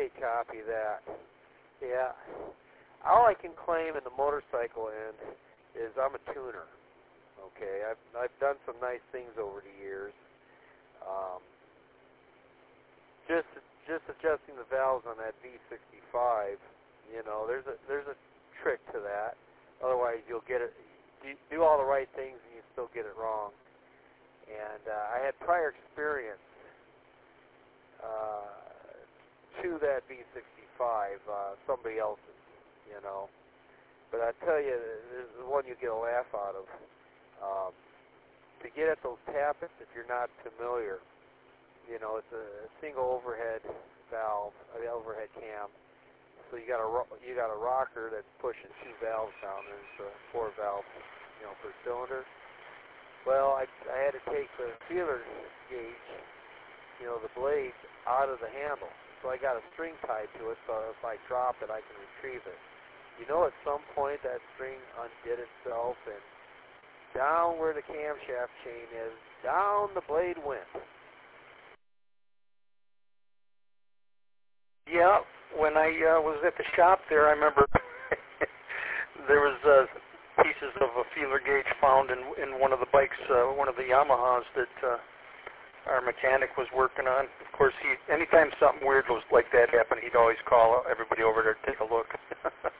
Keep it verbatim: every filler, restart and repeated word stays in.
okay, copy that. Yeah. All I can claim in the motorcycle end is I'm a tuner. Okay, I've I've done some nice things over the years. Um, just just adjusting the valves on that V sixty-five, you know, there's a there's a trick to that. Otherwise, you'll get it. Do, do all the right things and you still get it wrong. And uh, I had prior experience uh, to that V sixty-five, uh, somebody else's, you know. But I tell you, this is one you get a laugh out of. Um, to get at those tappets, if you're not familiar, you know, it's a single overhead valve, an overhead cam. So you got a you got a rocker that's pushing two valves down. There's uh, four valves, you know, per cylinder. Well, I I had to take the feeler gauge, you know, the blade out of the handle. So I got a string tied to it, so if I drop it, I can retrieve it. You know, at some point that string undid itself, and down where the camshaft chain is, down the blade went. Yeah, when I uh, was at the shop there, I remember there was uh, pieces of a feeler gauge found in in one of the bikes, uh, one of the Yamahas that uh, our mechanic was working on. Of course, he anytime something weird was like that happened, he'd always call everybody over there to take a look.